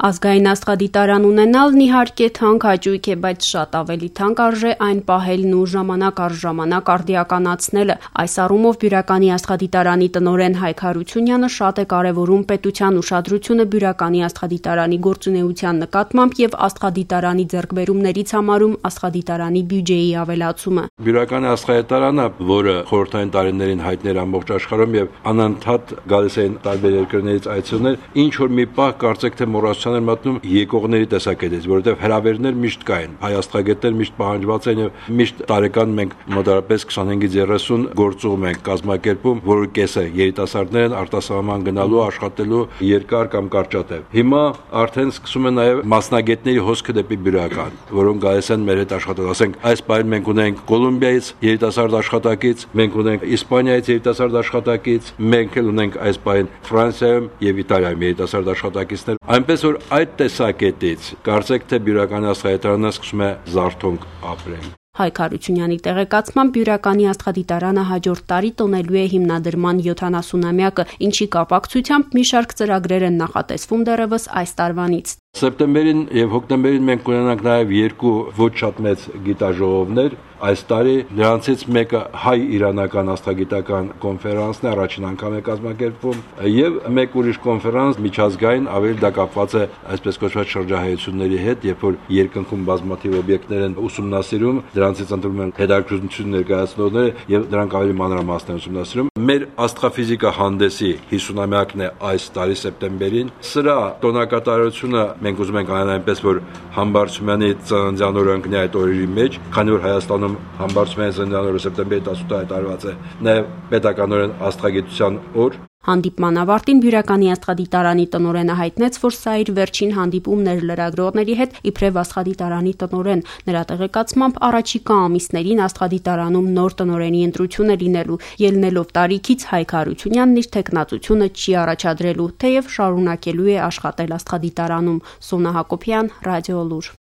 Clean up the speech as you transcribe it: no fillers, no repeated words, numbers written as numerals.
Ազգային աստղադիտարան ունենալն իհարկե թանկ հաճույք է, բայց շատ ավելի թանկ արժե այն պահելն ու ժամանակ առ ժամանակ արդիականացնելը։ Այս առումով Բյուրականի աստղադիտարանի տնօրեն Հայկ Հարությունյանը շատ է կարևորում պետության ուշադրությունը Բյուրականի աստղադիտարանի գործունեության նկատմամբ եւ աստղադիտարանի ձեռքբերումներից համարում աստղադիտարանի բյուջեի ավելացումը։ Բյուրականի աստղադիտարանը, որը խորհրդային տարիներին հայտնի էր ամբողջ աշխարհում եւ անընդհատ գալիս էին տարբեր երկրներից այցելուներ, ինչ որ մի պահ կարծեք թե մոռացության էր մտնում եկողների տեսակետից, որովհետև հրավերներ միշտ կային, հայ աստղագետներ միշտ պահանջված էին եւ միշտ տարեկան մենք մոտավորապես 25-ից 30 գործուղում ենք կազմակերպում, որը կեսը երիտասարդներ են արտասահման գնալու, աշխատելու երկար կամ կարճատև։ Հիմա արդեն սկսում են նաեւ մասնագետների հոսքը դեպի Բյուրական, որոնք գալիս են մեր հետ աշխատել։ Ասենք այս պահին մենք ունենք Կոլումբիայից երիտասարդ աշխատակից, մենք ունենք Իսպանիայից երիտասարդ աշխատակից, մենք էլ ունենք այս պահին Ֆրանսիայում եւ Իտալիայում երիտասարդ աշխատակիցներ։ Այնպես որ այդ տեսակետից կարծեք թե Բյուրականի աստղադիտարանը սկսում է զարթոնք ապրել։ Հայկ Հարությունյանի տեղեկացմամբ Բյուրականի աստղադիտարանը հաջորդ տարի տոնելու է հիմնադրման 70-ամյակը, ինչի կապակցությամբ մի շարք ծրագրեր են նախատեսվում դեռևս այս տարվանից։ Սեպտեմբերին եւ հոկտեմբերին մենք կունենանք նաեւ երկու ոչ շատ մեծ գիտաժողովներ այս տարի, նրանցից մեկը հայ-իրանական աստղագիտական կոնֆերանսն է, առաջին անգամ է կազմակերպվում, եւ մեկ ուրիշ կոնֆերանս միջազգային, ավելի դա կապված է այսպես կոչված շրջահայությունների հետ, երբ որ երկնքում բազմաթիվ օբյեկտներ են ուսումնասիրում, դրանցից ընտրվում են հետաքրքրություն ներկայացնողները եւ դրանք ավելի մանրամասն են ուսումնասիրում։ Մեր աստղաֆիզիկա հանդեսի 50-ամյակն է այս տարի սեպտեմբերին։ Սրա տոնակատարությունը մենք ուզում ենք անել այնպես, որ Համբարձումյանի ծննդյան օրը ընկնի այդ օրերի մեջ, քանի որ Հայաստանում Համբարձումյանի ծննդյան օրը սեպտեմբերի 18-ը տարված է, նաև պետականորեն աստղագիտության օր։ Հանդիպման ավարտին Բյուրականի աստղադիտարանի տնօրենը հայտնեց, որ սա իր վերջին հանդիպումն էր լրագրողների հետ իբրև աստղադիտարանի տնօրեն։ Նրա տեղեկացմամբ առաջիկա ամիսներին աստղադիտարանում նոր տնօրենի ընտրություն է լինելու, ելնելով տարիքից Հայկ Հարությունյանն իր թեկնածությունը չի առաջադրելու, թեև շարունակելու է աշխատել աստղադիտարանում։ Սոնա Հակոբյան, Ռադիոլուր։